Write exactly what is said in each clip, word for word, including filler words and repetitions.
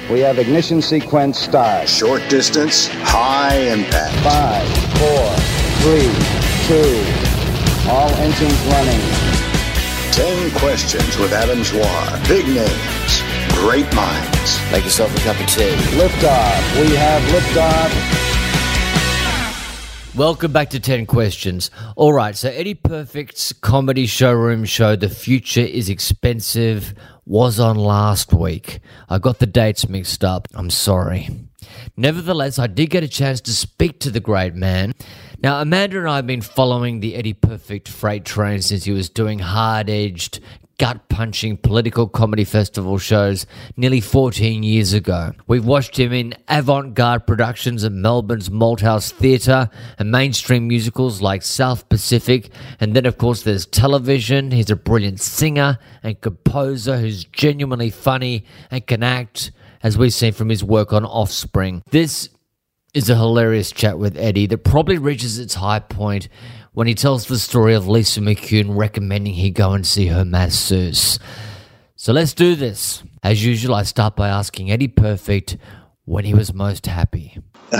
We have ignition sequence start. Short distance, high impact. Five, four, three, two, all engines running. Ten questions with Adam Zwar. Big names, great minds. Make yourself a cup of tea. Liftoff. We have liftoff. Welcome back to ten Questions. All right, so Eddie Perfect's comedy showroom show, The Future is Expensive, was on last week. I got the dates mixed up. I'm sorry. Nevertheless, I did get a chance to speak to the great man. Now, Amanda and I have been following the Eddie Perfect freight train since he was doing hard-edged, gut-punching political comedy festival shows nearly fourteen years ago. We've watched him in avant-garde productions at Melbourne's Malthouse Theatre and mainstream musicals like South Pacific, and then of course there's television. He's a brilliant singer and composer who's genuinely funny and can act, as we've seen from his work on Offspring. This is a hilarious chat with Eddie that probably reaches its high point when he tells the story of Lisa McCune recommending he go and see her masseuse. So let's do this. As usual, I start by asking Eddie Perfect when he was most happy.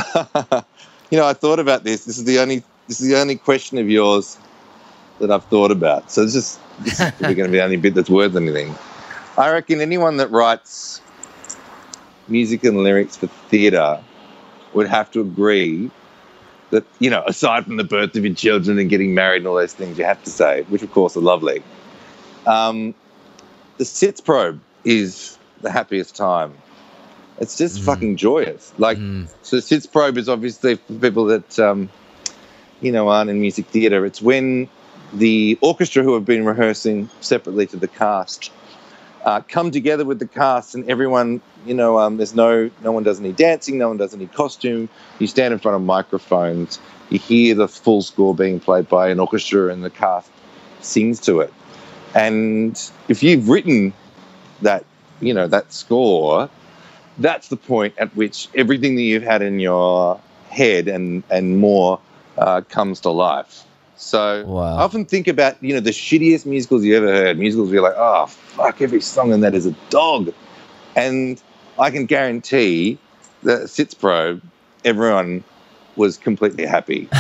You know, I thought about this. This is the only this is the only question of yours that I've thought about. So this is this is probably going to be the only bit that's worth anything. I reckon anyone that writes music and lyrics for theatre would have to agree that, you know, aside from the birth of your children and getting married and all those things you have to say, which of course are lovely, um, the sits probe is the happiest time. It's just mm. fucking joyous. Like, mm. so the sits probe is obviously for people that, um, you know, aren't in music theatre. It's when the orchestra who have been rehearsing separately to the cast uh, come together with the cast, and everyone, you know, um, there's no, no one does any dancing, no one does any costume. You stand in front of microphones, you hear the full score being played by an orchestra, and the cast sings to it. And if you've written that, you know, that score, that's the point at which everything that you've had in your head and, and more uh, comes to life. So wow. I often think about, you know, the shittiest musicals you ever heard. Musicals where you're like, oh, fuck, every song in that is a dog. And I can guarantee that Sits Probe, everyone was completely happy.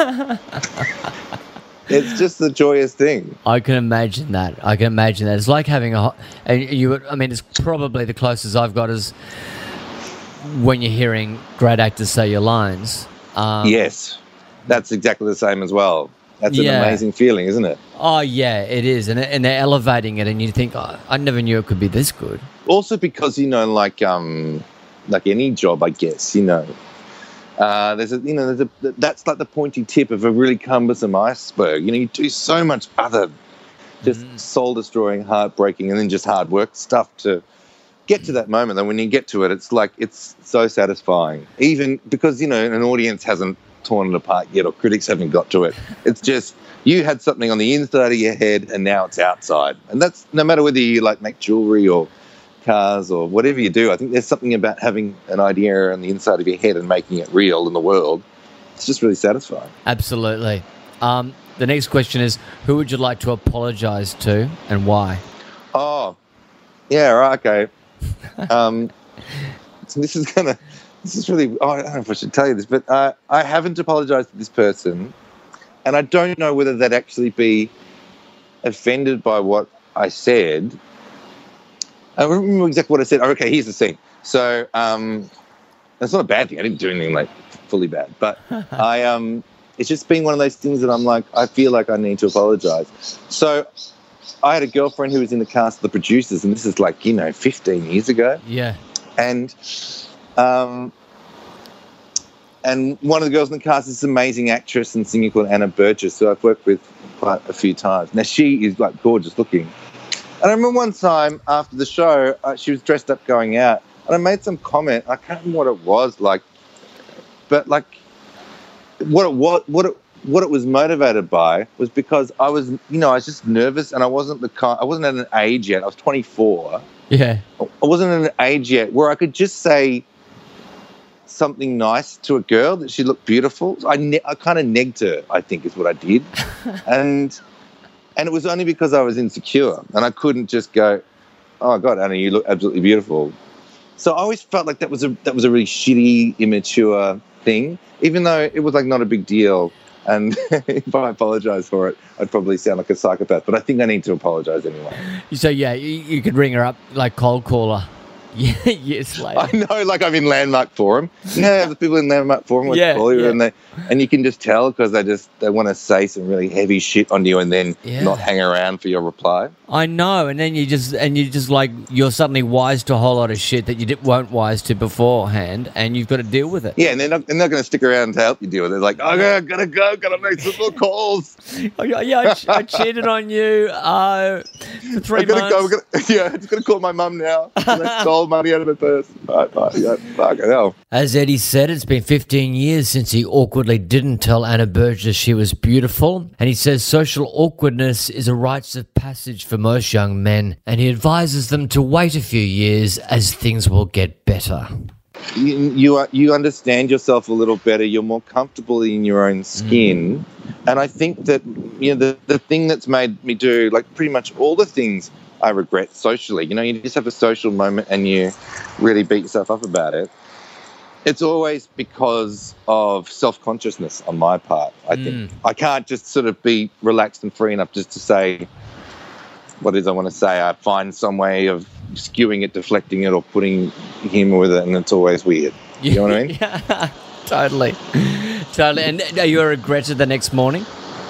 It's just the joyous thing. I can imagine that. I can imagine that. It's like having a... And you, I mean, it's probably the closest I've got is when you're hearing great actors say your lines. Um, yes, that's exactly the same as well. That's an yeah. amazing feeling, isn't it? Oh, yeah, it is. And, and they're elevating it, and you think, oh, I never knew it could be this good. Also because, you know, like um, like any job, I guess, you know, uh, there's a, you know, there's a, that's like the pointy tip of a really cumbersome iceberg. You know, you do so much other just mm. soul-destroying, heartbreaking, and then just hard work stuff to get to that moment. And when you get to it, it's like, it's so satisfying. Even because, you know, an audience hasn't torn it apart yet, or critics haven't got to it. It's just you had something on the inside of your head and now it's outside. And that's no matter whether you like make jewelry or cars or whatever you do. I think there's something about having an idea on the inside of your head and making it real in the world. It's just really satisfying. Absolutely. Um, the next question is, who would you like to apologise to and why? Oh, yeah, right, okay. um, so this is gonna. This is really, oh, I don't know if I should tell you this, but uh, I haven't apologised to this person, and I don't know whether they'd actually be offended by what I said. I don't remember exactly what I said. Oh, okay, here's the thing. So um, it's not a bad thing. I didn't do anything like fully bad, but I um, it's just been one of those things that I'm like, I feel like I need to apologise. So I had a girlfriend who was in the cast of The Producers, and this is like, you know, fifteen years ago. Yeah. And... Um, and one of the girls in the cast is this amazing actress and singer called Anna Burgess, who I've worked with quite a few times. Now, she is, like, gorgeous looking. And I remember one time after the show, uh, she was dressed up going out, and I made some comment. I can't remember what it was, like, but, like, what it, what, what it, what it was motivated by was because I was, you know, I was just nervous, and I wasn't the kind, I wasn't at an age yet. I was twenty-four. Yeah. I wasn't at an age yet where I could just say something nice to a girl that she looked beautiful. I, ne- I kind of negged her, I think is what I did. and and it was only because I was insecure and I couldn't just go, oh, God, Anna, you look absolutely beautiful. So I always felt like that was a that was a really shitty, immature thing, even though it was like not a big deal. And if I apologise for it, I'd probably sound like a psychopath. But I think I need to apologise anyway. So yeah, you, you could ring her up like cold caller. Yeah, years later. I know, like I'm in Landmark Forum. Yeah, the people in Landmark Forum would Yeah, call you, yeah. and they and you can just tell because they just they want to say some really heavy shit on you, and then Yeah. not hang around for your reply. I know, and then you just and you just like you're suddenly wise to a whole lot of shit that you di- weren't wise to beforehand, and you've got to deal with it. Yeah, and they're not they're not going to stick around to help you deal with it. They're like, okay, I gotta go, gotta make some more calls. Oh, yeah, yeah, I, ch- I cheated on you uh, for three I gotta months. go. We're gonna, yeah, I'm just gonna call my mum now. I stole money out of her purse. Bye, bye. Yeah, fucking hell. As Eddie said, it's been fifteen years since he awkwardly didn't tell Anna Burgess she was beautiful, and he says social awkwardness is a rites of passage for most young men, and he advises them to wait a few years as things will get better. You you, are, you understand yourself a little better. You're more comfortable in your own skin, and I think that you know the the thing that's made me do like pretty much all the things I regret socially. You know, you just have a social moment and you really beat yourself up about it. It's always because of self-consciousness on my part, I think. I can't just sort of be relaxed and free enough just to say what it is I want to say. I find some way of skewing it, deflecting it, or putting humour with it, and it's always weird. You know what I mean? Yeah, totally. Totally. And are you regretted the next morning?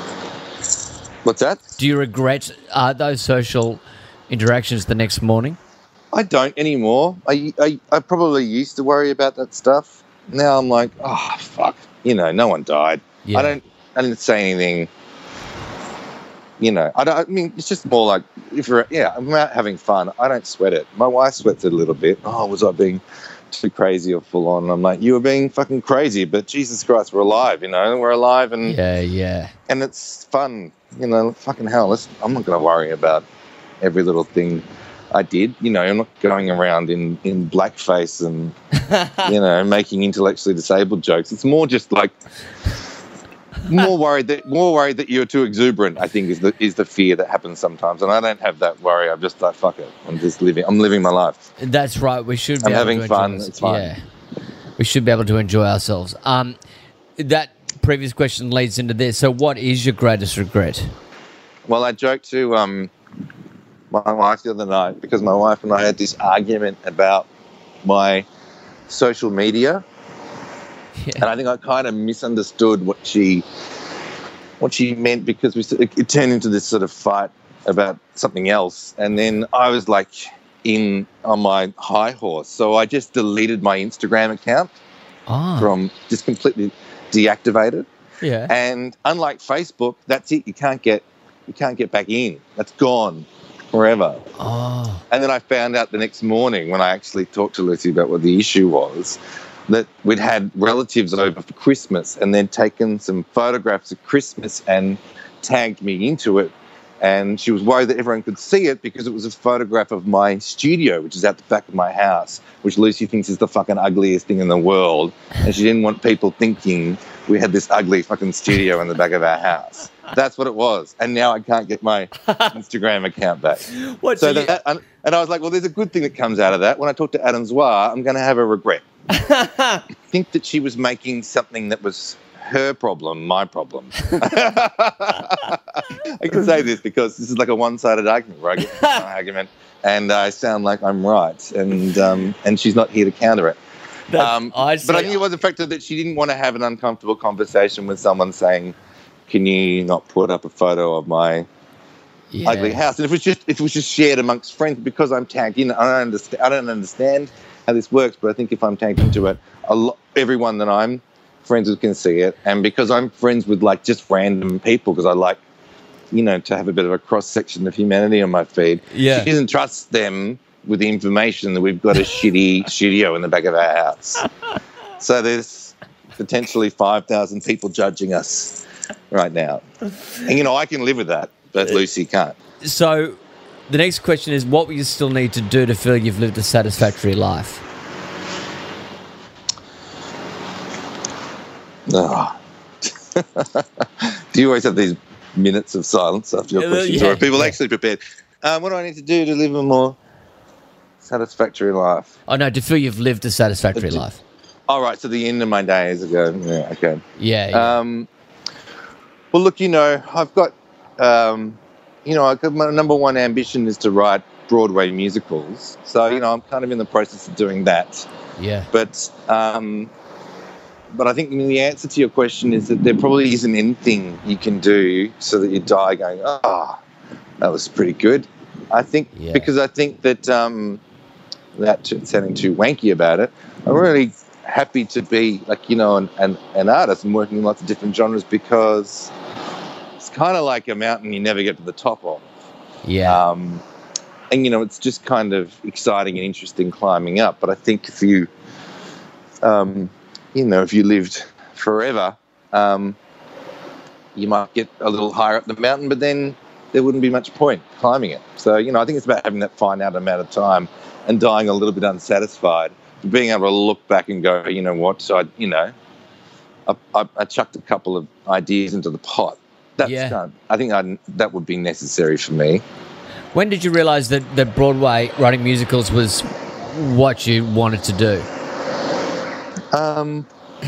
What's that? Do you regret uh, those social interactions the next morning? I don't anymore. I, I, I probably used to worry about that stuff. Now I'm like, oh, fuck. You know, no one died. Yeah. I don't I didn't say anything. You know, I don't. I mean, it's just more like if you're, yeah, I'm out having fun. I don't sweat it. My wife sweats it a little bit. Oh, was I being too crazy or full on? And I'm like, you were being fucking crazy, but Jesus Christ, we're alive. You know, we're alive, and Yeah, yeah. and it's fun. You know, fucking hell. Let's, I'm not going to worry about every little thing I did. You know, I'm not going around in in blackface and you know making intellectually disabled jokes. It's more just like. More worried that more worried that you're too exuberant, I think, is the is the fear that happens sometimes, and I don't have that worry. I'm just like, fuck it. I'm just living. I'm living my life. That's right. We should. Be I'm able having to enjoy fun. ourselves. It's fine. Yeah, we should be able to enjoy ourselves. Um, that previous question leads into this. So, what is your greatest regret? Well, I joked to um my wife the other night because my wife and I had this argument about my social media. Yeah. And I think I kind of misunderstood what she what she meant because we it, it turned into this sort of fight about something else. And then I was like in on my high horse, so I just deleted my Instagram account Ah, from just completely deactivated. yeah. And unlike Facebook, that's it. You can't get you can't get back in. That's gone forever. Oh, And then I found out the next morning when I actually talked to Lucy about what the issue was, that we'd had relatives over for Christmas and they'd taken some photographs of Christmas and tagged me into it. And she was worried that everyone could see it because it was a photograph of my studio, which is at the back of my house, which Lucy thinks is the fucking ugliest thing in the world. And she didn't want people thinking we had this ugly fucking studio in the back of our house. That's what it was. And now I can't get my Instagram account back. what? So So you- that, and, and I was like, well, there's a good thing that comes out of that. When I talk to Adam Zwar, I'm going to have a regret. I think that she was making something that was her problem, my problem. I can say this because this is like a one-sided argument where I get an argument and I sound like I'm right, and um, and she's not here to counter it. That's- Um, I but I see. think it was the fact that she didn't want to have an uncomfortable conversation with someone saying, "Can you not put up a photo of my yeah. ugly house?" And if it was just if it was just shared amongst friends, because I'm tagged in, I don't understand. I don't understand how this works, but I think if I'm tagged into it, a lot, everyone that I'm friends with can see it, and because I'm friends with like just random people, because I like, you know, to have a bit of a cross section of humanity on my feed. Yeah. She doesn't trust them with the information that we've got a shitty studio in the back of our house. So there's potentially five thousand people judging us right now, and you know I can live with that, but Lucy can't. So, the next question is, what will you still need to do to feel you've lived a satisfactory life? Oh. Do you always have these minutes of silence after your Yeah, questions, yeah, or are people yeah. actually prepared? Um, what do I need to do to live a more Satisfactory life. Oh no, to feel you've lived a satisfactory life. All right, so the end of my days ago. Yeah, okay. Yeah. yeah. Um, well, look, you know, I've got, um, you know, I've got my number one ambition is to write Broadway musicals. So, you know, I'm kind of in the process of doing that. Yeah. But, um, but I think the answer to your question is that there probably isn't anything you can do so that you die going, oh, that was pretty good. I think Yeah. because I think that, um, without t- sounding too wanky about it, I'm really happy to be like, you know, an, an, an artist and working in lots of different genres because it's kind of like a mountain you never get to the top of. Yeah. Um, and, you know, it's just kind of exciting and interesting climbing up. But I think if you, um, you know, if you lived forever, um, you might get a little higher up the mountain, but then there wouldn't be much point climbing it. So, you know, I think it's about having that finite amount of time and dying a little bit unsatisfied, being able to look back and go, you know what, so I, you know, I, I, I chucked a couple of ideas into the pot. That's Yeah. kind of, I think I'd, that would be necessary for me. When did you realise that, that Broadway writing musicals was what you wanted to do? Um,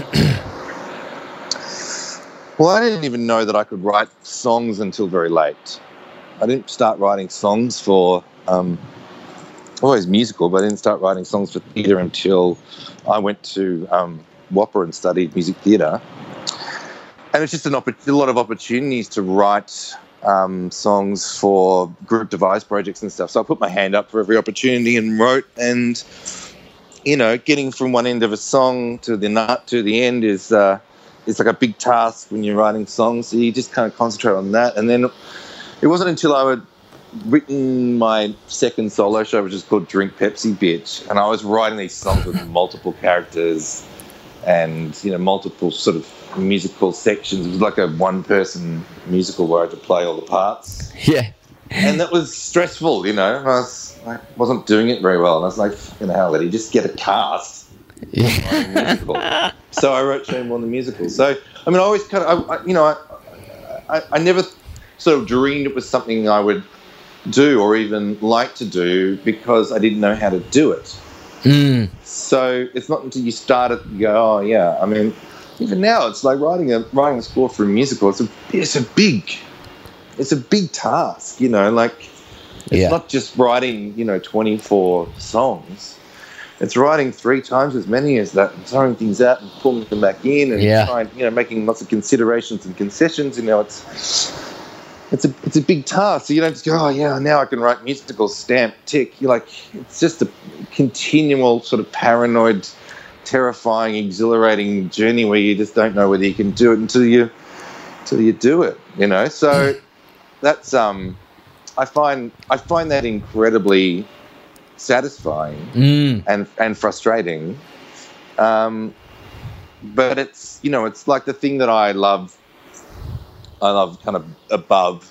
well, I didn't even know that I could write songs until very late. I didn't start writing songs for, um, always musical, but I didn't start writing songs for theatre until I went to um, Whopper and studied music theatre. And it's just an opp- a lot of opportunities to write um, songs for group device projects and stuff. So I put my hand up for every opportunity and wrote. And, you know, getting from one end of a song to the nut to the end is uh, is like a big task when you're writing songs. So you just kind of concentrate on that. And then it wasn't until I would written my second solo show, which is called Drink Pepsi Bitch, and I was writing these songs with multiple characters and, you know, multiple sort of musical sections. It was like a one-person musical where I had to play all the parts. Yeah. And that was stressful, you know. I, was, I wasn't doing it very well. And I was like, fucking hell, Eddie, just get a cast. Yeah. Musical. So I wrote Shame on the Musical. So, I mean, I always kind of, I, I, you know, I, I, I never sort of dreamed it was something I would do or even like to do because I didn't know how to do it. Mm. So it's not until you start it you go, oh yeah. I mean, even now it's like writing a writing a score for a musical. It's a it's a big it's a big task, you know. Like it's Yeah. not just writing, you know, twenty-four songs. It's writing three times as many as that and throwing things out and pulling them back in and Yeah. trying, you know, making lots of considerations and concessions. You know, it's. It's a it's a big task. So you don't just go, oh yeah, now I can write musicals, stamp, tick. You're like, it's just a continual sort of paranoid, terrifying, exhilarating journey where you just don't know whether you can do it until you until you do it. You know, so that's um, I find I find that incredibly satisfying Mm. and and frustrating. Um, but it's you know it's like the thing that I love. I love kind of above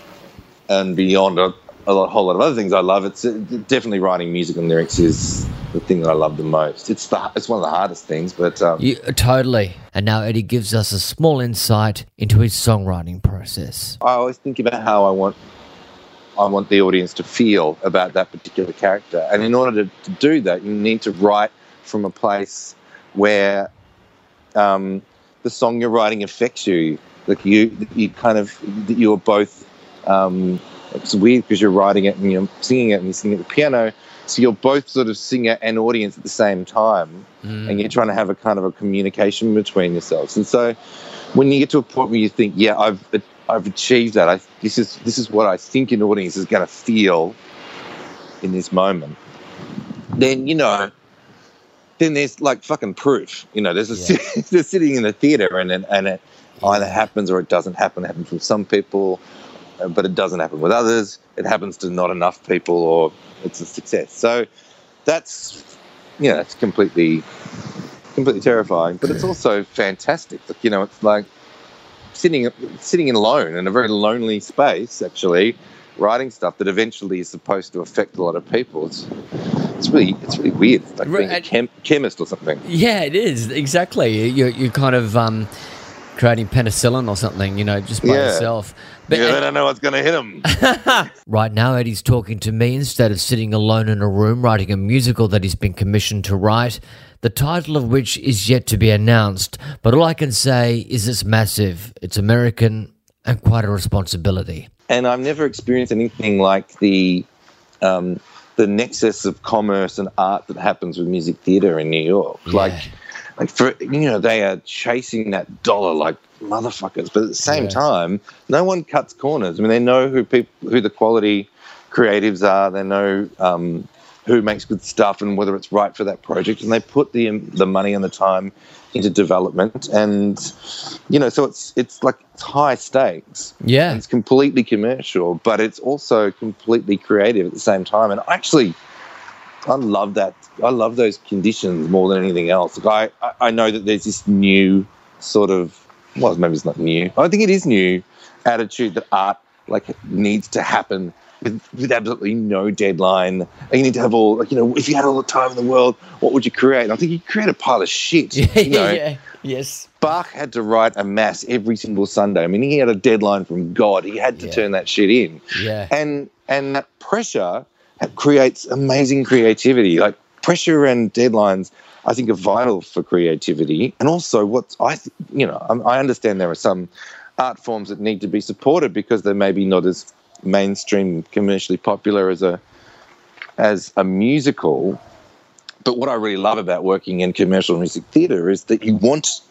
and beyond a, a lot, whole lot of other things I love. It's uh, definitely writing music and lyrics is the thing that I love the most. It's the it's one of the hardest things, but um, You, totally. And now Eddie gives us a small insight into his songwriting process. I always think about how I want I want the audience to feel about that particular character, and in order to, to do that, you need to write from a place where um, the song you're writing affects you. Like you, you kind of, you're both. Um, it's weird because you're writing it and you're singing it and you're singing at the piano, so you're both sort of singer and audience at the same time, Mm. and you're trying to have a kind of a communication between yourselves. And so, when you get to a point where you think, "Yeah, I've I've achieved that. I, this is this is what I think an audience is going to feel in this moment," then you know. Then there's like fucking proof. You know, there's a Yeah. they're sitting in the theater and it, and it either happens or it doesn't happen. It happens with some people, uh, but it doesn't happen with others. It happens to not enough people, or it's a success. So that's yeah, it's completely completely terrifying, but it's also fantastic. Like, you know, it's like sitting sitting alone in a very lonely space, actually, writing stuff that eventually is supposed to affect a lot of people. It's it's really it's really weird. It's like being a chem- chemist or something. Yeah, it is exactly. You you kind of um, creating penicillin or something, you know, just by Yeah. itself. But Yeah, they don't know what's going to hit them. right now, Eddie's talking to me instead of sitting alone in a room writing a musical that he's been commissioned to write, the title of which is yet to be announced. But all I can say is it's massive, it's American, and quite a responsibility. And I've never experienced anything like the um, the nexus of commerce and art that happens with music theatre in New York. Yeah. Like, like for you know, they are chasing that dollar like motherfuckers. But at the same Yes. time, no one cuts corners. I mean, they know who people, who the quality creatives are. They know um, who makes good stuff and whether it's right for that project. And they put the the money and the time into development. And you know, so it's it's like it's high stakes. Yeah. And it's completely commercial, but it's also completely creative at the same time. And actually, I love that. I love those conditions more than anything else. Like I, I know that there's this new sort of, well, maybe it's not new. I think it is new attitude that art like needs to happen with, with absolutely no deadline. And you need to have all, like, you know, if you had all the time in the world, what would you create? And I think you create a pile of shit. Yeah, You know? yeah, yes. Bach had to write a mass every single Sunday. I mean, he had a deadline from God. He had to Yeah. turn that shit in. Yeah. And and that pressure creates amazing creativity. Like pressure and deadlines, I think, are vital for creativity. And also, what I, th- you know, I, I understand there are some art forms that need to be supported because they're maybe not as mainstream, commercially popular as a as a musical. But what I really love about working in commercial music theatre is that you want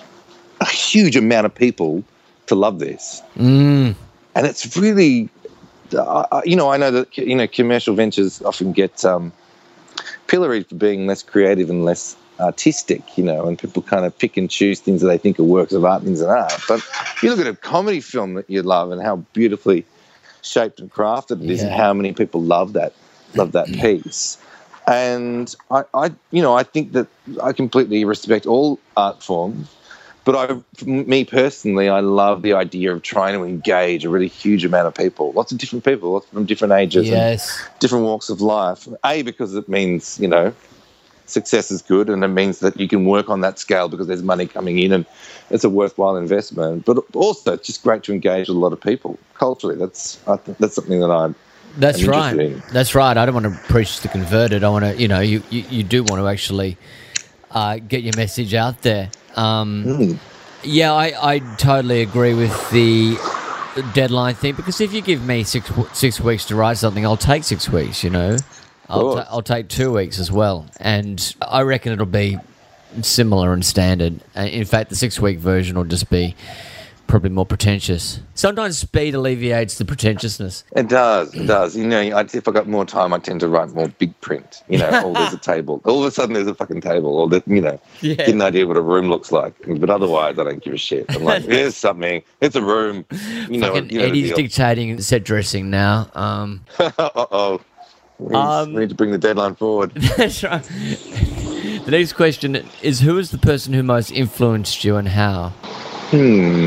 a huge amount of people to love this. Mm. And it's really, uh, you know, I know that, you know, commercial ventures often get um, pilloried for being less creative and less artistic, you know, and people kind of pick and choose things that they think are works of art, things that aren't. But you look at a comedy film that you love and how beautifully shaped and crafted it is, and Yeah. how many people love that, love that piece. And I, I, you know, I think that I completely respect all art forms. But I, for me personally, I love the idea of trying to engage a really huge amount of people, lots of different people, lots from different ages Yes. and different walks of life. A, because it means, you know, success is good, and it means that you can work on that scale because there's money coming in and it's a worthwhile investment. But also, it's just great to engage with a lot of people culturally. That's I think that's something that I. That's I'm right. interested in. That's right. I don't want to preach to converted. I want to, you know, you, you, you do want to actually uh, get your message out there. Um, Mm. Yeah, I, I totally agree with the deadline thing, because if you give me six six weeks to write something, I'll take six weeks, you know. I'll, course. ta- I'll take two weeks as well. And I reckon it'll be similar and standard. Uh, In fact, the six-week version will just be probably more pretentious. Sometimes speed alleviates the pretentiousness. It does. It does. You know, I, if I got more time, I tend to write more big print. You know, oh, there's a table. All of a sudden, there's a fucking table. Or that, you know, Yeah. get an idea what a room looks like. But otherwise, I don't give a shit. I'm like, here's something. It's a room. You know, Fucking you know the Eddie's deal. dictating set dressing now. Um, Uh-oh. We need, Um, we need to bring the deadline forward. That's right. The next question is, who is the person who most influenced you and how? Hmm.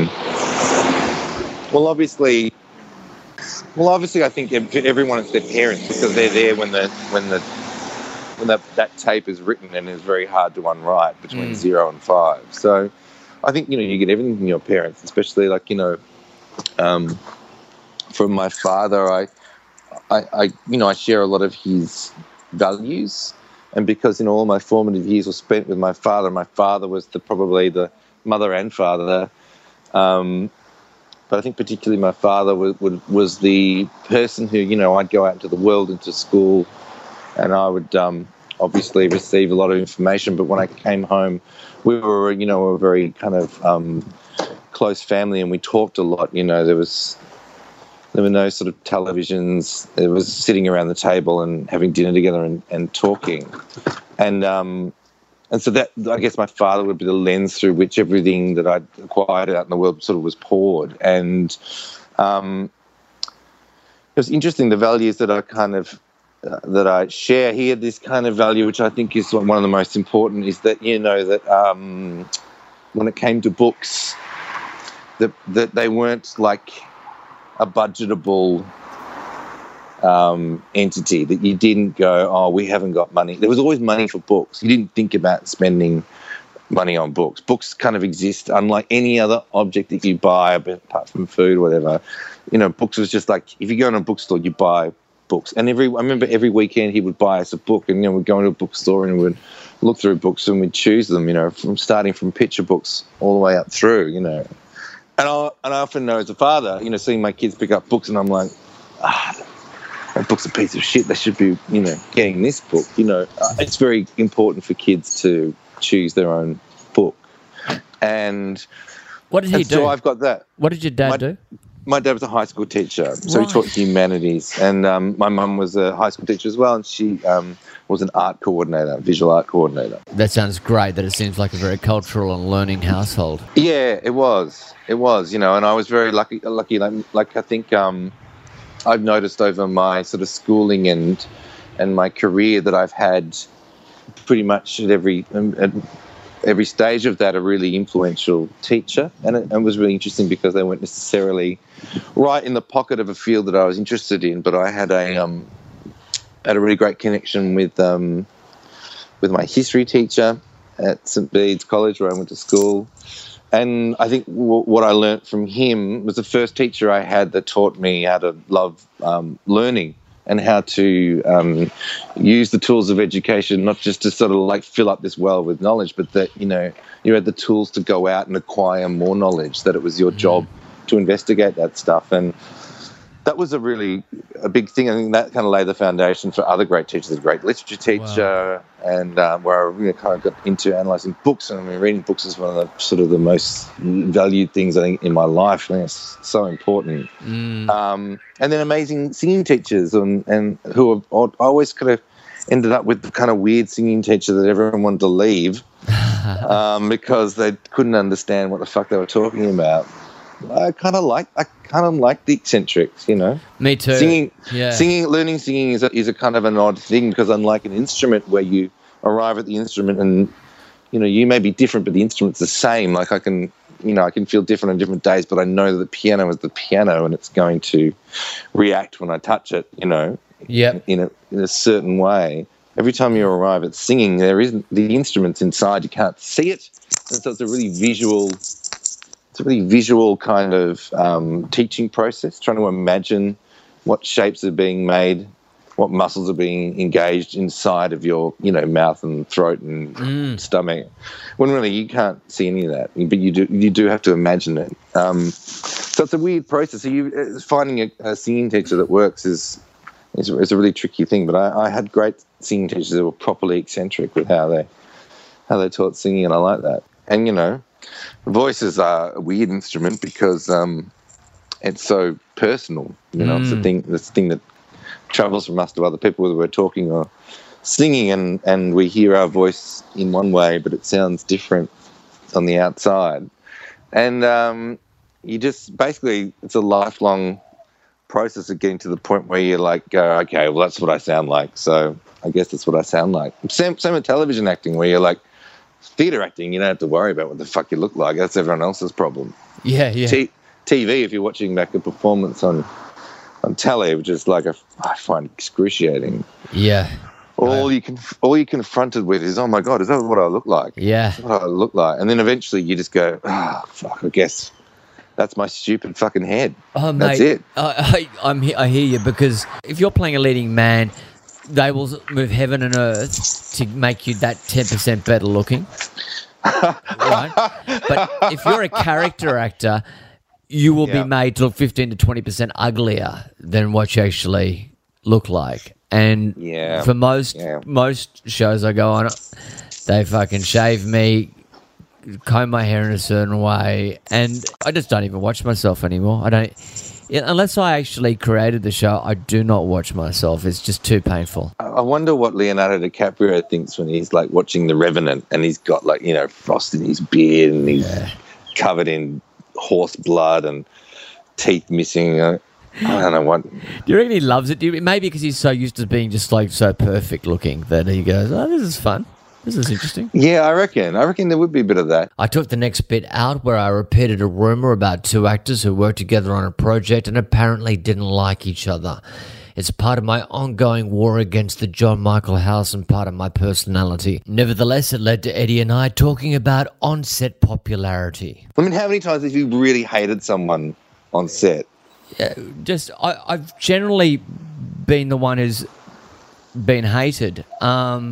Well, obviously, well, obviously, I think ev- everyone is their parents, because they're there when the when the when that, that tape is written, and it's very hard to unwrite between Mm. zero and five. So, I think, you know, you get everything from your parents, especially like, you know, um, from my father. I, I, I, you know, I share a lot of his values, and because, you know, all my formative years were spent with my father. My father was the probably the mother and father. Um, But I think particularly my father was, was the person who, you know, I'd go out into the world, into school, and I would um, obviously receive a lot of information. But when I came home, we were, you know, a very kind of um, close family, and we talked a lot. You know, there was there were no sort of televisions. It was sitting around the table and having dinner together and, and talking. And um, And so that, I guess my father would be the lens through which everything that I'd acquired out in the world sort of was poured. And um, it was interesting, the values that I kind of, uh, that I share here, this kind of value, which I think is one of the most important, is that, you know, that um, when it came to books, that, that they weren't like a budgetable Um, entity, that you didn't go, oh, we haven't got money. There was always money for books. You didn't think about spending money on books. Books kind of exist unlike any other object that you buy, apart from food, whatever. You know, books was just like, if you go in a bookstore, you buy books. And every I remember every weekend he would buy us a book, and, you know, we'd go into a bookstore and we'd look through books and we'd choose them, you know, from starting from picture books all the way up through, you know. And I, and I often know as a father, you know, seeing my kids pick up books, and I'm like, ah, that book's a piece of shit. They should be, you know, getting this book. You know, uh, it's very important for kids to choose their own book. And what did he and do? So I've got that. What did your dad my, do? My dad was a high school teacher, so Right. he taught humanities. And um, my mum was a high school teacher as well, and she um, was an art coordinator, visual art coordinator. That sounds great. That it seems like a very cultural and learning household. Yeah, it was. It was, you know, and I was very lucky. Lucky, like, like I think um, I've noticed over my sort of schooling and and my career that I've had pretty much at every um, at every stage of that a really influential teacher, and it, it was really interesting because they weren't necessarily right in the pocket of a field that I was interested in, but I had a um, had a really great connection with um, with my history teacher at Saint Bede's College, where I went to school. And I think w- what I learnt from him was the first teacher I had that taught me how to love um, learning and how to um, use the tools of education, not just to sort of like fill up this well with knowledge, but that, you know, you had the tools to go out and acquire more knowledge, that it was your job to investigate that stuff. And that was a really a big thing. I think that kind of laid the foundation for other great teachers. A great literature teacher, wow. and um, where I really kind of got into analysing books. And I mean, reading books is one of the sort of the most valued things I think in my life. I think it's so important. Mm. Um, and then amazing singing teachers, and, and who have, I always kind of ended up with the kind of weird singing teacher that everyone wanted to leave um, because they couldn't understand what the fuck they were talking about. I kind of like I kind of like the eccentrics, you know. Me too. Singing, yeah. singing, learning singing is a, is a kind of an odd thing because unlike an instrument where you arrive at the instrument and, you know, you may be different, but the instrument's the same. Like I can, you know, I can feel different on different days, but I know that the piano is the piano and it's going to react when I touch it, you know, Yep. in a in a certain way. Every time you arrive at singing, there isn't the instrument's inside. You can't see it, and so it's a really visual. It's a really visual kind of um, teaching process, trying to imagine what shapes are being made, what muscles are being engaged inside of your, you know, mouth and throat and Mm. stomach. When really you can't see any of that, but you do you do have to imagine it. Um, so it's a weird process. So you finding a, a singing teacher that works is is, is a really tricky thing. But I, I had great singing teachers that were properly eccentric with how they how they taught singing, and I like that. And you know. Voices are a weird instrument because um, it's so personal. You know, mm. it's the thing. It's the thing that travels from us to other people, whether we're talking or singing, and, and we hear our voice in one way, but it sounds different on the outside. And um, you just basically, it's a lifelong process of getting to the point where you're like, go, okay, well, that's what I sound like. So I guess that's what I sound like. Same, same with television acting, where you're like. Theatre acting, you don't have to worry about what the fuck you look like. That's everyone else's problem. Yeah, yeah. T- TV, if you're watching back a performance on on telly, which is like a, I find excruciating. Yeah. All you can, all you're confronted with is, oh my god, is that what I look like? Yeah. Is that what I look like? And then eventually you just go, ah, oh, fuck. I guess that's my stupid fucking head. Oh, mate, that's it. I, I, I'm, I hear you, because if you're playing a leading man, they will move heaven and earth to make you that ten percent better looking. Right? But if you're a character actor, you will yeah. be made to look fifteen to twenty percent uglier than what you actually look like. And yeah. for most yeah. most shows I go on, they fucking shave me, comb my hair in a certain way, and I just don't even watch myself anymore. I don't... Unless I actually created the show, I do not watch myself. It's just too painful. I wonder what Leonardo DiCaprio thinks when he's like watching The Revenant and he's got like, you know, frost in his beard and he's yeah. covered in horse blood and teeth missing. I don't know what. Do you reckon he loves it? Do you, maybe because he's so used to being just like so perfect looking that he goes, oh, this is fun. This is interesting. Yeah, I reckon. I reckon there would be a bit of that. I took the next bit out where I repeated a rumour about two actors who worked together on a project and apparently didn't like each other. It's part of my ongoing war against the John Michael House and part of my personality. Nevertheless, it led to Eddie and I talking about on-set popularity. I mean, how many times have you really hated someone on set? Yeah, just I, I've generally been the one who's been hated. Um,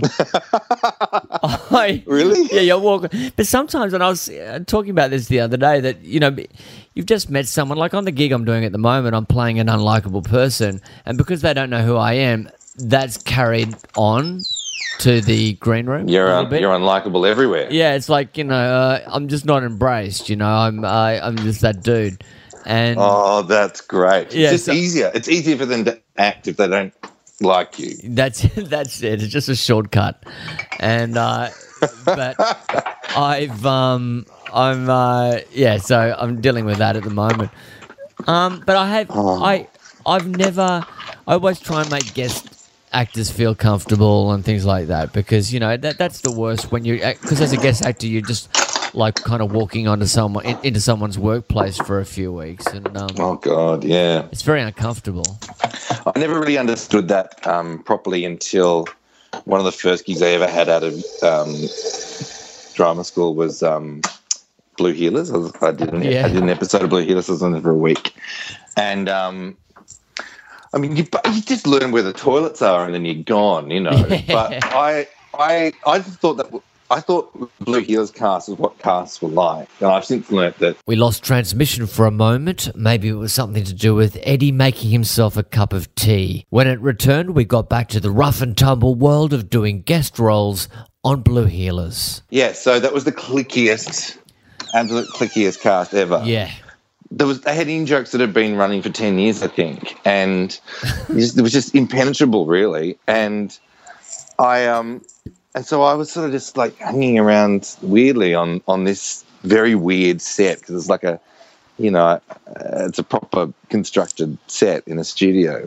I, Really? Yeah, you're walking. But sometimes, when I was uh, talking about this the other day, that, you know, you've just met someone, like on the gig I'm doing at the moment, I'm playing an unlikable person, and because they don't know who I am, that's carried on to the green room. You're a little un- bit. you're unlikable everywhere. Yeah, it's like, you know, uh, I'm just not embraced. You know, I'm uh, I'm just that dude. And Oh, that's great. It's Yeah, just so- easier. It's easier for them to act if they don't like you. That's that's it. It's just a shortcut, and uh, but I've um I'm uh yeah. So I'm dealing with that at the moment. Um, but I have I I've never. I always try and make guest actors feel comfortable and things like that, because you know that that's the worst when you, because as a guest actor you're just like kind of walking onto someone in, into someone's workplace for a few weeks, and um, Oh God, yeah. it's very uncomfortable. I never really understood that um, properly until one of the first gigs I ever had out of um, drama school was um, Blue Healers. I, was, I, did an, Yeah. I did an episode of Blue Healers. I was on it for a week. And, um, I mean, you, you just learn where the toilets are and then you're gone, you know. Yeah. But I, I, I just thought that... I thought Blue Healers cast was what casts were like. And I've since learnt that... We lost transmission for a moment. Maybe it was something to do with Eddie making himself a cup of tea. When it returned, we got back to the rough and tumble world of doing guest roles on Blue Healers. Yeah, so that was the clickiest, absolute clickiest cast ever. Yeah. There was they had in jokes that had been running for ten years, I think, and it, just, it was just impenetrable, really. And I um, and so I was sort of just like hanging around weirdly on on this very weird set, because it's like a, you know, uh, it's a proper constructed set in a studio,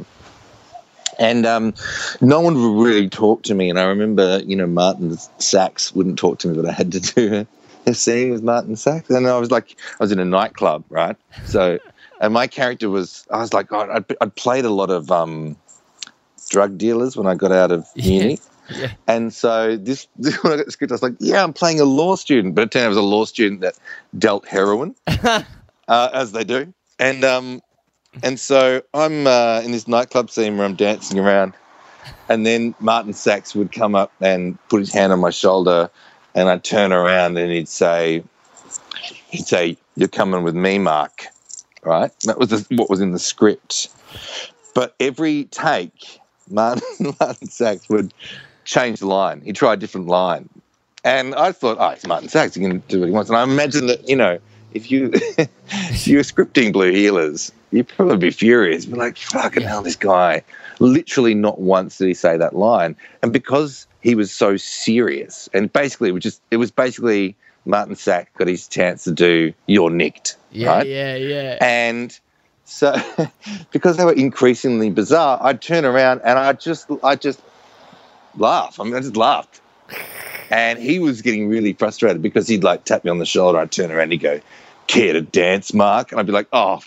and um, no one would really talk to me. And I remember, you know, Martin Sachs wouldn't talk to me, but I had to do a scene with Martin Sachs, and I was like, I was in a nightclub, right? So, and my character was, I was like, God, I'd, I'd played a lot of um, drug dealers when I got out of uni, Yeah. and so this, this when I got the script, I was like, yeah, I'm playing a law student, but it turned out I was a law student that dealt heroin, uh, as they do, and um, and so I'm uh, in this nightclub scene where I'm dancing around, and then Martin Sachs would come up and put his hand on my shoulder. And I'd turn around and he'd say, he'd say, "You're coming with me, Mark." Right? That was the, what was in the script. But every take, Martin, Martin Sachs would change the line. He'd try a different line. And I thought, oh, it's Martin Sachs. He can do what he wants. And I imagine that, you know, if you if you were scripting Blue Healers, you'd probably be furious. Be like, fucking hell, this guy. Literally not once did he say that line. And because he was so serious, and basically it was just it was basically Martin Sachs got his chance to do You're Nicked. Yeah, right? yeah, yeah. And so because they were increasingly bizarre, I'd turn around and I just I just laugh. I mean I just laughed. And he was getting really frustrated because he'd like tap me on the shoulder, I'd turn around and he'd go, "Care to dance, Mark?" And I'd be like, "Oh."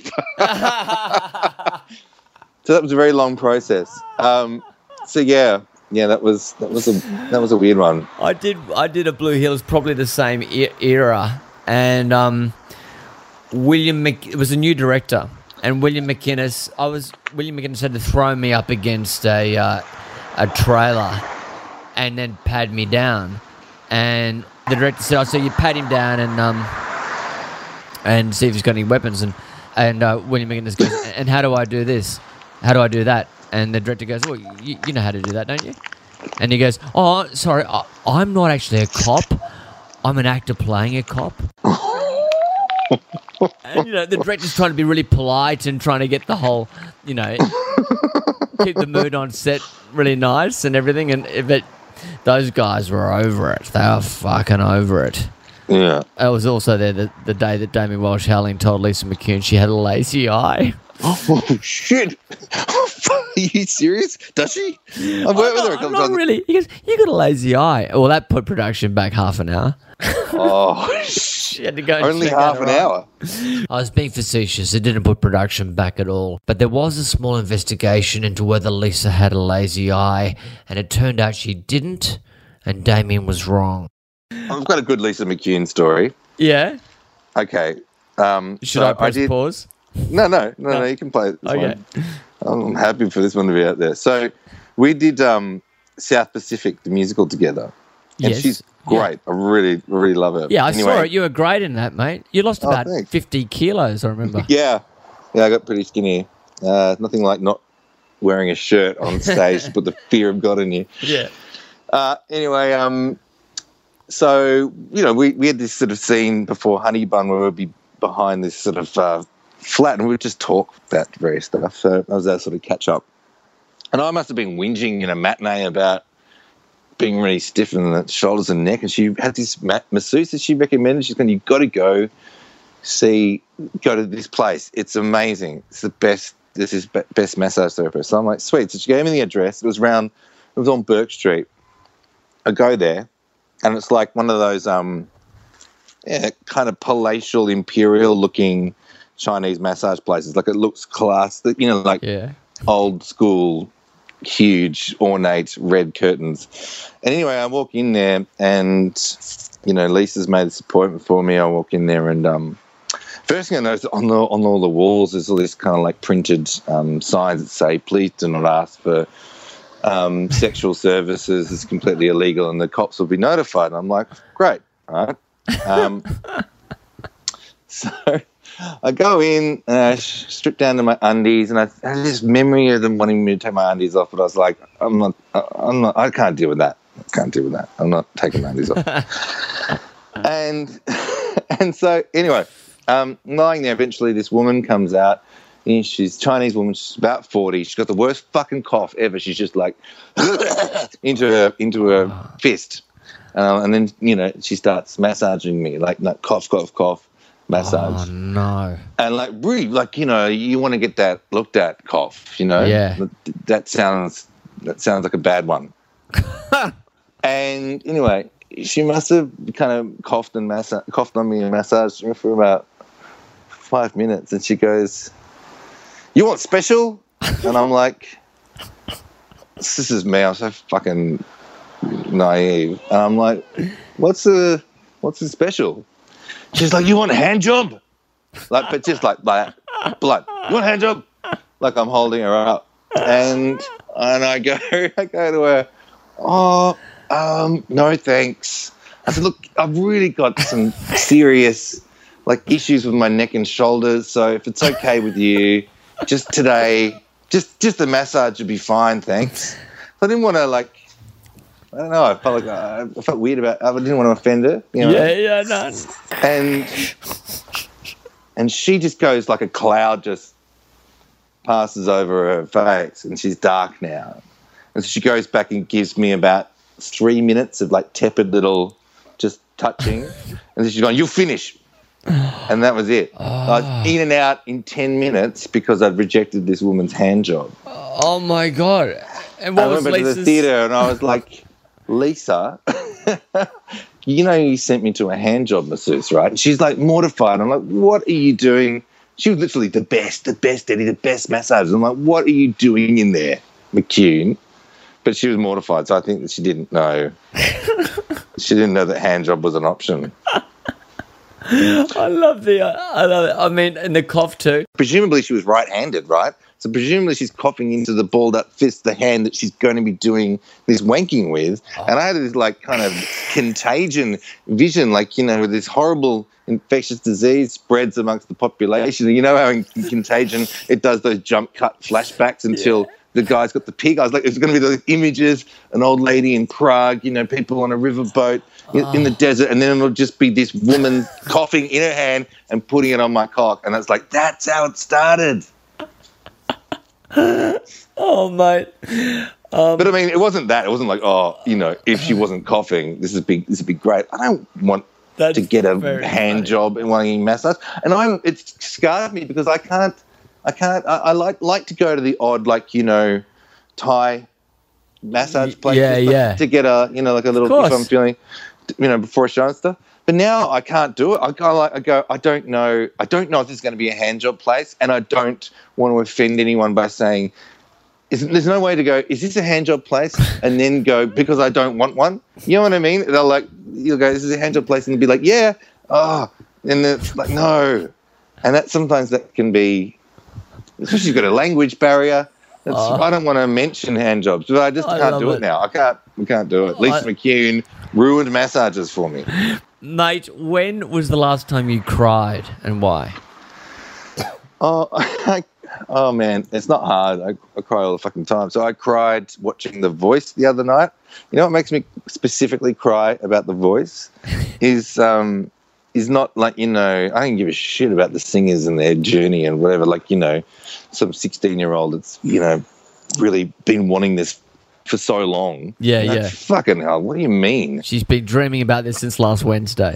So that was a very long process. Um, so yeah, yeah, that was that was a that was a weird one. I did I did a Blue Hills probably the same e- era, and um, William Mc, it was a new director, and William McInnes. I was William McInnes had to throw me up against a uh, a trailer, and then pad me down, and the director said, "Oh, so you pad him down and um and see if he's got any weapons," and and uh, William McInnes goes, "And how do I do this? How do I do that?" And the director goes, "Well, you, you know how to do that, don't you?" And he goes, "Oh, sorry, I, I'm not actually a cop. I'm an actor playing a cop." And, you know, the director's trying to be really polite and trying to get the whole, you know, keep the mood on set really nice and everything. And but those guys were over it. They were fucking over it. Yeah. I was also there the, the day that Damien Walsh Howling told Lisa McCune she had a lazy eye. Oh shit! Are you serious? Does she? I've worked with her a couple Not times. really. He goes, "You got a lazy eye." Well, that put production back half an hour. Oh shit! She had to go and Only check half out an her eye. hour. I was being facetious. It didn't put production back at all. But there was a small investigation into whether Lisa had a lazy eye, and it turned out she didn't, and Damien was wrong. I've got a good Lisa McCune story. Yeah? Okay. Um, Should so I press did, pause? No, no, no, no. You can play it. This Okay. one. I'm happy for this one to be out there. So we did um, South Pacific, the musical, together. And Yes. she's great. I really, really love her. Yeah, I anyway, saw it. You were great in that, mate. You lost Oh, about thanks. fifty kilos, I remember. Yeah. Yeah, I got pretty skinny. Uh, nothing like not wearing a shirt on stage to put the fear of God in you. Yeah. Uh, anyway, um, so, you know, we, we had this sort of scene before Honey Bun where we'd be behind this sort of uh, flat and we would just talk about various stuff. So I was there sort of catch up. And I must have been whinging in a matinee about being really stiff in the shoulders and neck. And she had this ma- masseuse that she recommended. She's going, you've got to go see, go to this place. It's amazing. It's the best, this is be- best massage therapist. So I'm like, sweet. So she gave me the address. It was around, it was on Burke Street. I go there and it's like one of those, um, yeah, kind of palatial, imperial looking Chinese massage places. Like it looks class, you know, like Yeah. old school, huge, ornate red curtains. And anyway, I walk in there and, you know, Lisa's made this appointment for me. I walk in there and um, first thing I notice on, the, on all the walls is all this kind of like printed um, signs that say, please do not ask for um, sexual services. It's completely illegal and the cops will be notified. And I'm like, great, all right. Um, so I go in and I strip down to my undies, and I, I had this memory of them wanting me to take my undies off, but I was like, I'm not, I'm not, I can't deal with that. I can't deal with that. I'm not taking my undies off. and and so anyway, um, lying there, eventually this woman comes out. And she's a Chinese woman. She's about forty. She's got the worst fucking cough ever. She's just like into her into her fist. Um, and then, you know, she starts massaging me, like, like cough, cough, cough, massage. Oh, no. And, like, really, like, you know, you want to get that looked at cough, you know? Yeah. That, that sounds that sounds like a bad one. And, anyway, she must have kind of coughed and massa- coughed on me and massaged me for about five minutes. And she goes, you want special? And I'm like, this is me. I'm so fucking naive. And I'm like, what's the what's the special? She's like, you want a hand job? Like, but just like like blood. You want a hand job? Like I'm holding her up. And and I go I go to her, oh, um, no thanks. I said, look, I've really got some serious like issues with my neck and shoulders, so if it's okay with you, just today, just just the massage would be fine, thanks. I didn't want to like I don't know. I felt like uh, I felt weird about. I didn't want to offend her. You know? Yeah, yeah, no. And and she just goes like a cloud just passes over her face, and she's dark now. And so she goes back and gives me about three minutes of like tepid little just touching, and then she's going, "You'll finish," and that was it. Oh. I was in and out in ten minutes because I'd rejected this woman's hand job. Oh my god! And what I was went back to the Lisa's? theatre and I was like, Lisa, you know you sent me to a hand job masseuse, right? And she's like mortified. I'm like, what are you doing? She was literally the best, the best, Eddie, the best massage. I'm like, what are you doing in there, McCune? But she was mortified, so I think that she didn't know. She didn't know that hand job was an option. I love the. I love it. I mean, and the cough too. Presumably she was right-handed, right? So presumably she's coughing into the balled-up fist, the hand that she's going to be doing this wanking with. Oh. And I had this, like, kind of contagion vision, like, you know, this horrible infectious disease spreads amongst the population. You know how in Contagion it does those jump cut flashbacks until... Yeah. The guy's got the pig. I was like, it's going to be those images, an old lady in Prague, you know, people on a riverboat in, oh. in the desert, and then it'll just be this woman coughing in her hand and putting it on my cock. And it's like, that's how it started. Oh, mate. Um, but I mean, it wasn't that. It wasn't like, oh, you know, if she wasn't coughing, this would be this would be great. I don't want to get a hand funny. job in one of your massage, and I'm it's scarred me because I can't. I can't. I, I like like to go to the odd, like you know, Thai massage place. Yeah, yeah. To get a you know like a little. If I'm feeling, you know, before a show and stuff. But now I can't do it. I go like I go. I don't know. I don't know if this is going to be a hand job place, and I don't want to offend anyone by saying, is, "There's no way to go. Is this a hand job place?" And then go because I don't want one. You know what I mean? They'll like you'll go, "This is a hand job place," and they'll be like, "Yeah." Oh, and it's like no, and that sometimes that can be, especially if you've got a language barrier. That's, oh. I don't want to mention hand jobs, but I just I can't do it. it now. I can't. I can't do it. Lisa I... McCune ruined massages for me. Mate, when was the last time you cried and why? Oh, I, oh man, it's not hard. I, I cry all the fucking time. So I cried watching The Voice the other night. You know what makes me specifically cry about The Voice is um, is not like, you know, I don't give a shit about the singers and their journey and whatever. Like, you know, some sixteen-year-old that's, you know, really been wanting this for so long. Yeah, like, yeah. Fucking hell, what do you mean? She's been dreaming about this since last Wednesday.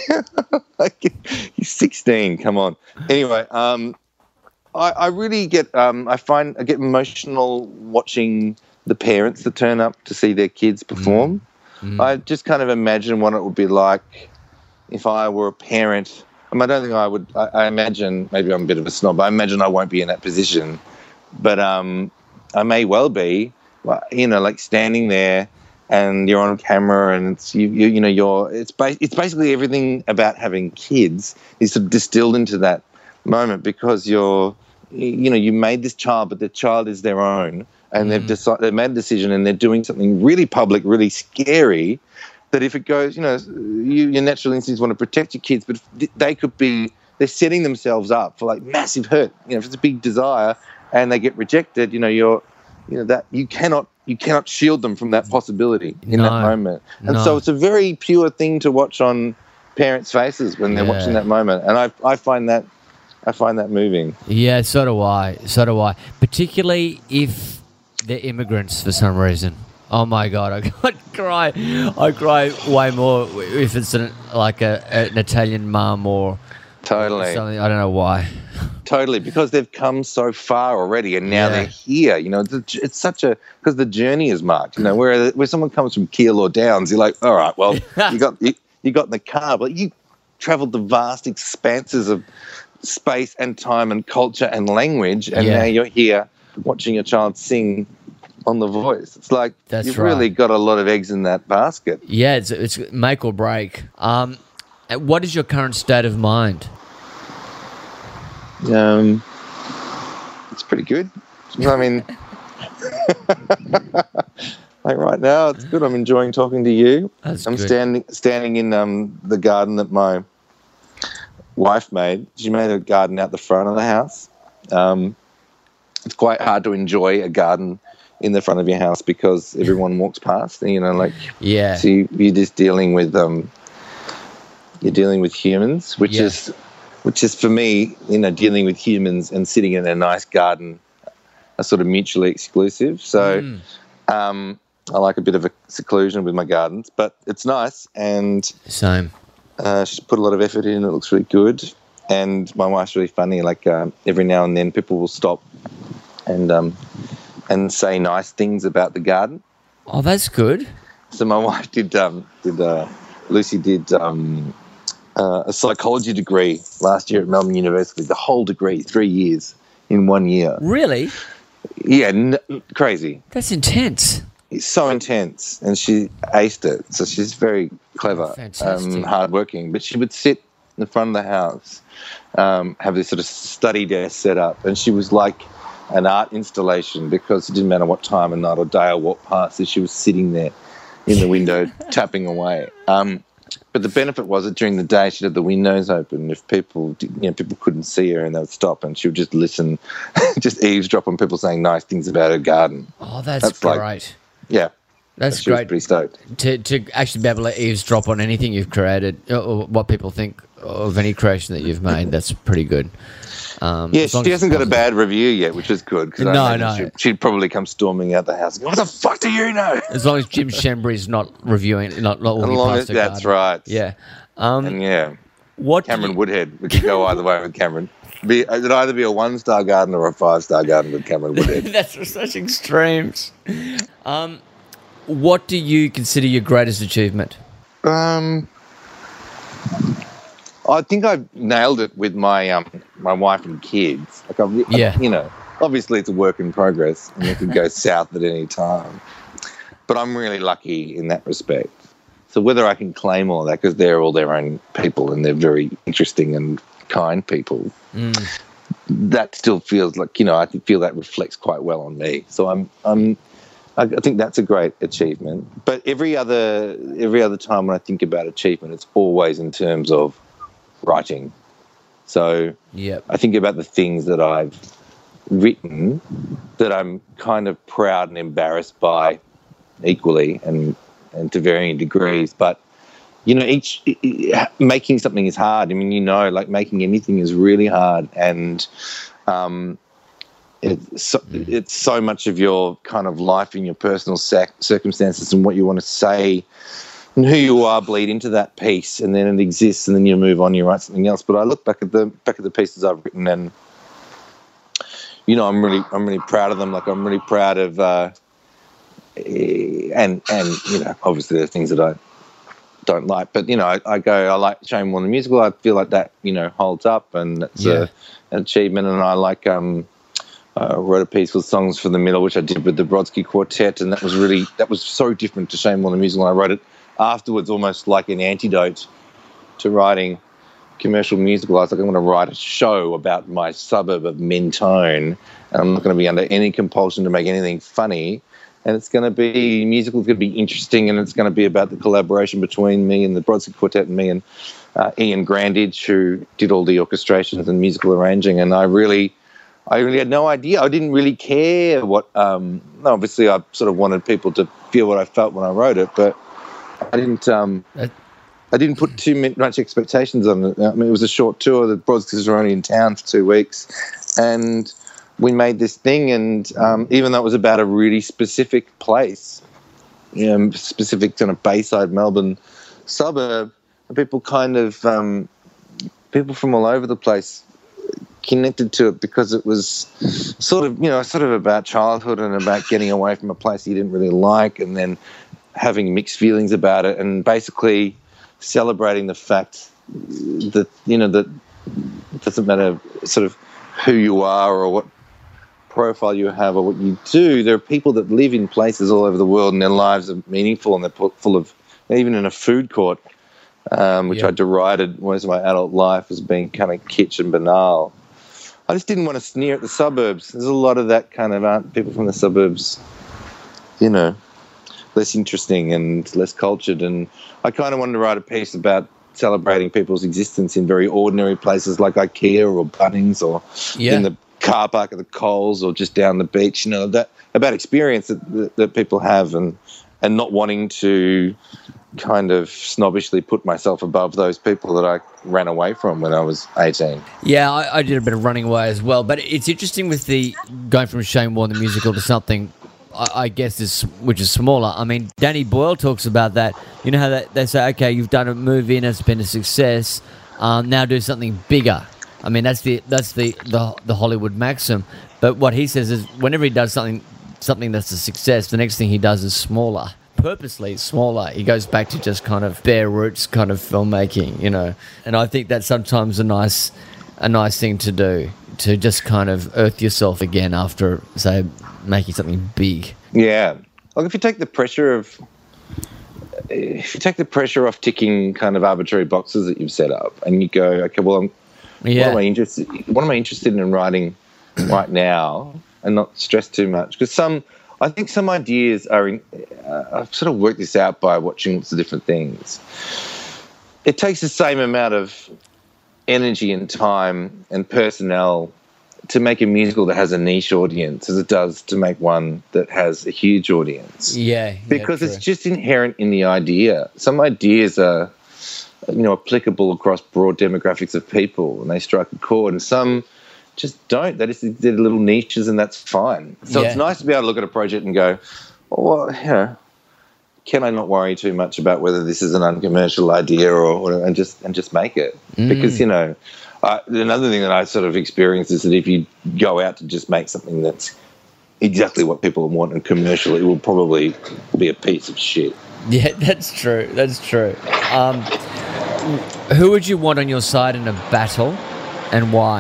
Like, he's sixteen, come on. Anyway, um, I, I really get, um, I find I get emotional watching the parents that turn up to see their kids perform. Mm. Mm. I just kind of imagine what it would be like if I were a parent. I mean, I don't think I would, I, I imagine, maybe I'm a bit of a snob, I imagine I won't be in that position, but um, I may well be. You know, like standing there, and you're on camera, and it's you, you, you know, you're. It's ba- it's basically everything about having kids is sort of distilled into that moment because you're, you know, you made this child, but the child is their own, and mm. they've decided they've made a decision, and they're doing something really public, really scary. That if it goes, you know, you, your natural instincts want to protect your kids, but they could be, they're setting themselves up for like massive hurt. You know, if it's a big desire and they get rejected, you know, you're. You know that you cannot you cannot shield them from that possibility in no, that moment, and no. so it's a very pure thing to watch on parents' faces when they're yeah. watching that moment, and I I find that I find that moving. Yeah, so do I. So do I. Particularly if they're immigrants for some reason. Oh my god, I, I cry. I cry way more if it's an, like a, an Italian mum or totally something. I don't know why. Totally, because they've come so far already, and now yeah. they're here. You know, it's, it's such a because the journey is marked. You know, where where someone comes from Kiel or Downs, you're like, all right, well, you got you, you got in the car, but you travelled the vast expanses of space and time and culture and language, and yeah. now you're here watching a child sing on The Voice. It's like That's you've right. really got a lot of eggs in that basket. Yeah, it's it's make or break. Um, what is your current state of mind? Um, it's pretty good. I mean, like right now, it's good. I'm enjoying talking to you. That's I'm good. standing standing in um, the garden that my wife made. She made a garden out the front of the house. Um, it's quite hard to enjoy a garden in the front of your house because everyone walks past. And, you know, like yeah. So you, you're just dealing with um, you're dealing with humans, which yeah. is. Which is, for me, you know, dealing with humans and sitting in a nice garden are sort of mutually exclusive. So mm. um, I like a bit of a seclusion with my gardens, but it's nice. And same. Uh, she's put a lot of effort in. It looks really good. And my wife's really funny. Like uh, every now and then people will stop and um, and say nice things about the garden. Oh, that's good. So my wife did, um, did uh, Lucy did... Um, Uh, a psychology degree last year at Melbourne University, the whole degree, three years in one year. Really? Yeah, n- crazy. That's intense. It's so intense, and she aced it. So she's very clever, Fantastic. um, hardworking. But she would sit in the front of the house, um, have this sort of study desk set up, and she was like an art installation because it didn't matter what time of night or day I walked past, she was sitting there in the window tapping away. Um, But the benefit was that during the day she'd have the windows open. If people, did, you know, people couldn't see her, and they would stop, and she would just listen, just eavesdrop on people saying nice things about her garden. Oh, that's, that's great. Like, yeah, that's she great. Was pretty stoked to to actually be able to eavesdrop on anything you've created or what people think of any creation that you've made. That's pretty good. Um, yeah, she hasn't got a bad review yet, which is good. Cause no, I no. She'd, she'd probably come storming out the house. What the fuck do you know? As long as Jim Shembry's not reviewing, not not walking long past as, the that's garden. right. Yeah. Um, and yeah, what Cameron you, Woodhead. We could go either way with Cameron. Be, it'd either be a one-star garden or a five-star garden with Cameron Woodhead. That's such extremes. Um, what do you consider your greatest achievement? Um, I think I nailed it with my um my wife and kids. Like I've, Yeah. you know, obviously it's a work in progress and it could go south at any time. But I'm really lucky in that respect. So whether I can claim all that, because they're all their own people and they're very interesting and kind people, Mm. that still feels like, you know, I feel that reflects quite well on me. So I'm I'm I I think that's a great achievement. But every other every other time when I think about achievement, it's always in terms of writing. So Yep. I think about the things that I've written that I'm kind of proud and embarrassed by equally and, and to varying degrees. But, you know, each making something is hard. I mean, you know, like making anything is really hard. And um, it's, so, it's so much of your kind of life and your personal sac- circumstances and what you want to say and who you are bleed into that piece, and then it exists, and then you move on, you write something else. But I look back at the back at the pieces I've written, and you know, I'm really I'm really proud of them. Like I'm really proud of, uh, and and you know, obviously there's things that I don't like, but you know, I, I go I like Shane Warne the musical. I feel like that you know holds up, and it's Yeah. a, an achievement. And I like um, I wrote a piece called Songs for the Middle, which I did with the Brodsky Quartet, and that was really that was so different to Shane Warne the musical. I wrote it afterwards, almost like an antidote to writing commercial musical. I was like, I'm going to write a show about my suburb of Mentone, and I'm not going to be under any compulsion to make anything funny. And it's going to be musical. It's going to be interesting, and it's going to be about the collaboration between me and the Brodsky Quartet and me and uh, Ian Grandage, who did all the orchestrations and musical arranging. And I really, I really had no idea. I didn't really care what. Um, obviously, I sort of wanted people to feel what I felt when I wrote it, but I didn't. Um, That- I didn't put too much expectations on it. I mean, it was a short tour. The Brodskys were only in town for two weeks, and we made this thing. And um, even though it was about a really specific place, you know, specific kind of Bayside Melbourne suburb, people kind of um, people from all over the place connected to it because it was sort of, you know, sort of about childhood and about getting away from a place you didn't really like, and then having mixed feelings about it, and basically celebrating the fact that, you know, that it doesn't matter sort of who you are or what profile you have or what you do. There are people that live in places all over the world and their lives are meaningful, and they're full of, even in a food court, um, which Yeah. I derided most of my adult life as being kind of kitsch and banal. I just didn't want to sneer at the suburbs. There's a lot of that kind of aren't people from the suburbs, you know, less interesting and less cultured. And I kind of wanted to write a piece about celebrating people's existence in very ordinary places like IKEA or Bunnings or Yeah. in the car park at the Coles or just down the beach, you know, that about experience that, that, that people have, and, and not wanting to kind of snobbishly put myself above those people that I ran away from when I was eighteen. Yeah, I, I did a bit of running away as well, but it's interesting with the going from Shane Warne the musical to something, I, I guess, is which is smaller. I mean, Danny Boyle talks about that. You know how that, they say, okay, you've done a movie and it's been a success. Um, now do something bigger. I mean, that's the that's the, the the Hollywood maxim. But what he says is, whenever he does something something that's a success, the next thing he does is smaller. Purposely smaller. He goes back to just kind of bare roots kind of filmmaking, you know. And I think that's sometimes a nice a nice thing to do, to just kind of earth yourself again after, say, making something big. Yeah. Like if you take the pressure of if you take the pressure off ticking kind of arbitrary boxes that you've set up, and you go, okay, well, I'm, Yeah. what am I interested what am I interested in writing right now, and not stress too much, because some I think some ideas are in, uh, I've sort of worked this out by watching lots of different things. It takes the same amount of energy and time and personnel to make a musical that has a niche audience as it does to make one that has a huge audience. Yeah. yeah, Because true. it's just inherent in the idea. Some ideas are, you know, applicable across broad demographics of people, and they strike a chord, and some just don't. They just they're little niches, and that's fine. So Yeah. it's nice to be able to look at a project and go, well, you know, can I not worry too much about whether this is an uncommercial idea or whatever, and just and just make it? Mm. Because, you know, uh, another thing that I sort of experienced is that if you go out to just make something that's exactly what people want and commercial, it will probably be a piece of shit. Yeah, that's true. That's true. Um, Who would you want on your side in a battle, and why?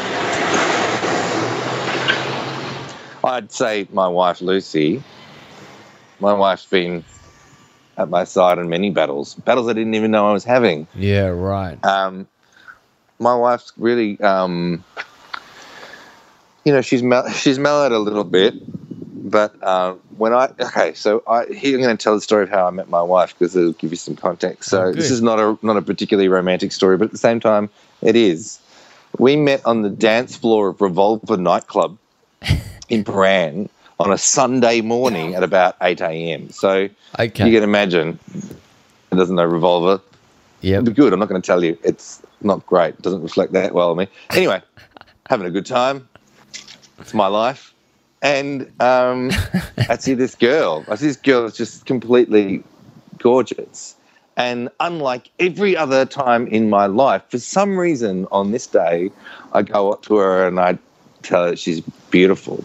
I'd say my wife, Lucy. My wife's been at my side in many battles, battles I didn't even know I was having. Yeah, right. Um, my wife's really, um, you know, she's mel- she's mellowed a little bit, but uh, when I okay, so I here I'm going to tell the story of how I met my wife because it'll give you some context. So Oh, this good. is not a not a particularly romantic story, but at the same time, it is. We met on the dance floor of Revolver nightclub in Paran on a Sunday morning at about eight a.m. So Okay. you can imagine, it doesn't know Revolver. Yep. It'd be good. I'm not going to tell you. It's not great. It doesn't reflect that well on me. Anyway, having a good time. It's my life. And um, I see this girl. I see this girl that's just completely gorgeous. And unlike every other time in my life, for some reason on this day, I go up to her and I tell her she's beautiful.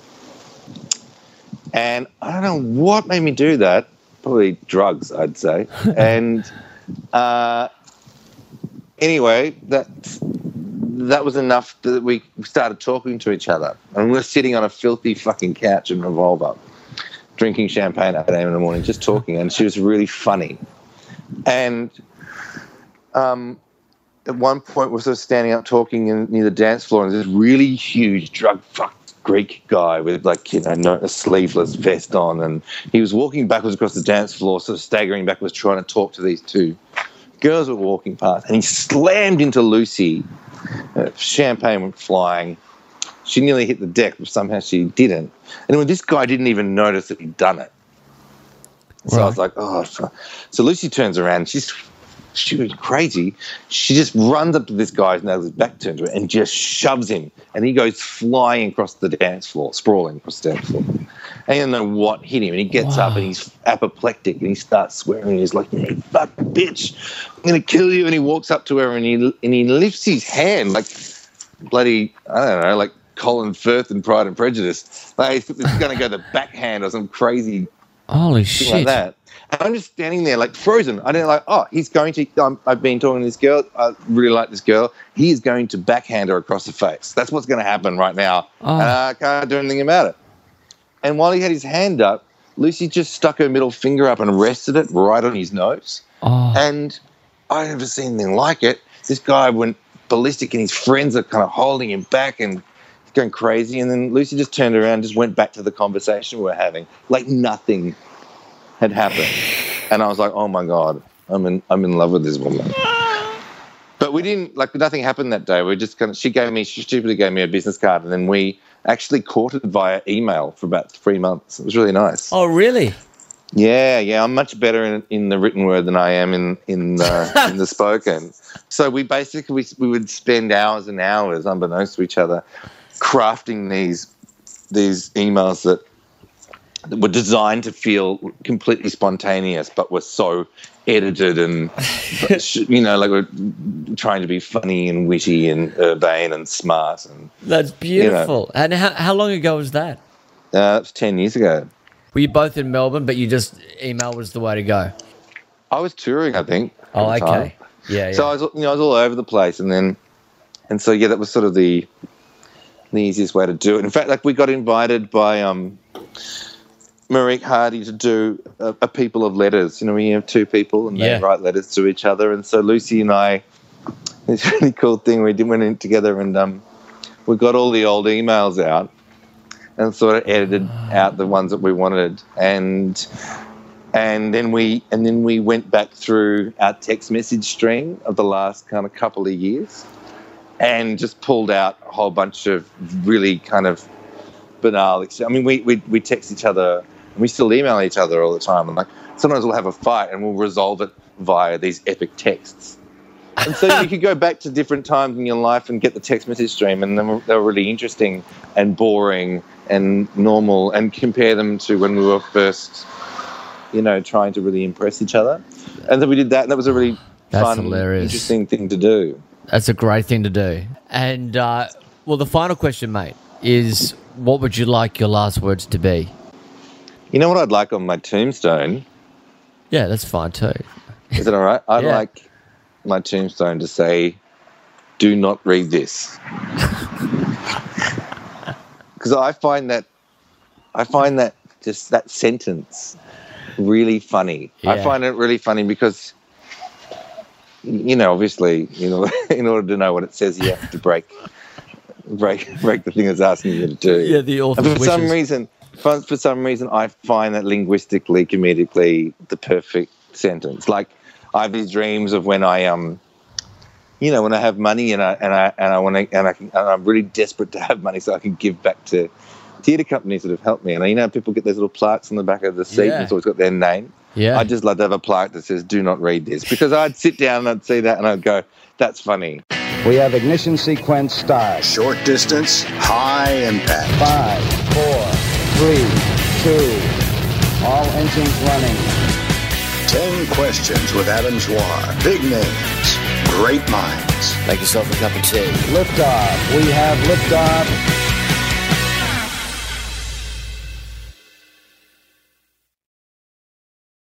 And I don't know what made me do that. Probably drugs, I'd say. And uh, anyway, that that was enough that we started talking to each other. And we were sitting on a filthy fucking couch in Revolver, drinking champagne at eight a.m. in the morning, just talking. And she was really funny. And um, at one point, we're sort of standing up talking in, near the dance floor, and there's this really huge drug-fucked Greek guy with, like, you know, no, a sleeveless vest on, and he was walking backwards across the dance floor, sort of staggering backwards, trying to talk to these two girls that were walking past, and he slammed into Lucy. Uh, champagne went flying. She nearly hit the deck, but somehow she didn't. And when this guy didn't even notice that he'd done it. So Right. I was like, oh. fuck. So Lucy turns around. She's she was crazy. She just runs up to this guy and has his back turned to her and just shoves him. And he goes flying across the dance floor, sprawling across the dance floor. And I don't know what hit him. And he gets Wow. up and he's apoplectic and he starts swearing. And he's like, hey, fuck, bitch, I'm going to kill you. And he walks up to her and he and he lifts his hand like bloody, I don't know, like Colin Firth in Pride and Prejudice. Like he's going to go the backhand or some crazy Holy thing shit. like that. And I'm just standing there like frozen. I didn't like, oh, he's going to, um, I've been talking to this girl. I really like this girl. He is going to backhand her across the face. That's what's going to happen right now. Oh. And I can't do anything about it. And while he had his hand up, Lucy just stuck her middle finger up and rested it right on his nose. Oh. And I never seen anything like it. This guy went ballistic and his friends are kind of holding him back and he's going crazy. And then Lucy just turned around and just went back to the conversation we were having like nothing had happened. And I was like, oh my God, I'm in I'm in love with this woman. But we didn't, like, nothing happened that day. We just kind of, she gave me, she stupidly gave me a business card, and then we actually courted via email for about three months. It was really nice. Oh, really? Yeah, yeah, I'm much better in, in the written word than I am in in the, in the spoken. So we basically we, we would spend hours and hours, unbeknownst to each other, crafting these these emails that, that were designed to feel completely spontaneous, but were so edited and you know, like we're trying to be funny and witty and urbane and smart. And That's beautiful. And how how long ago was that? uh, it was ten years ago. Were you both in Melbourne, but you just email was the way to go? I was touring, I think. Oh, at the time. okay. Yeah, yeah. So I was, you know, I was all over the place, and then, and so yeah, that was sort of the the easiest way to do it. In fact, like we got invited by um, Marique Hardy to do a, a People of Letters. You know, we have two people and Yeah. they write letters to each other, and so Lucy and I, this really cool thing we did went in together, and um, we got all the old emails out and sort of edited out the ones that we wanted, and. And then we and then we went back through our text message stream of the last kind of couple of years, and just pulled out a whole bunch of really kind of banal. ex- I mean, we we we text each other, and we still email each other all the time. And like sometimes we'll have a fight, and we'll resolve it via these epic texts. And so you could go back to different times in your life and get the text message stream, and then they were really interesting and boring and normal, and compare them to when we were first, you know, trying to really impress each other. And then we did that, and that was a really That's fun, hilarious. interesting thing to do. That's a great thing to do. And, uh, well, the final question, mate, is what would you like your last words to be? You know what I'd like on my tombstone? Yeah, that's fine too. Is it all right? I'd Yeah. like my tombstone to say, "Do not read this," because I find that I find that just that sentence really funny. Yeah. I find it really funny because, you know, obviously, you know, in order to know what it says, you have to break, break, break the thing it's asking you to do. Yeah, the author's and for some wishes. reason, for, for some reason, I find that linguistically, comedically, the perfect sentence. Like, I have these dreams of when I um, you know, when I have money and I and I and I want to and I can, and I'm really desperate to have money so I can give back to theatre companies that have helped me. And you know, people get those little plaques on the back of the seat, Yeah. and it's always got their name. Yeah. I'd just love to have a plaque that says, "Do not read this," because I'd sit down and I'd see that and I'd go, "That's funny." We have ignition sequence start. Short distance, high impact. Five, four, three, two. All engines running. Ten questions with Adam Zwar. Big names, great minds. Make yourself a cup of tea. Liftoff. We have liftoff.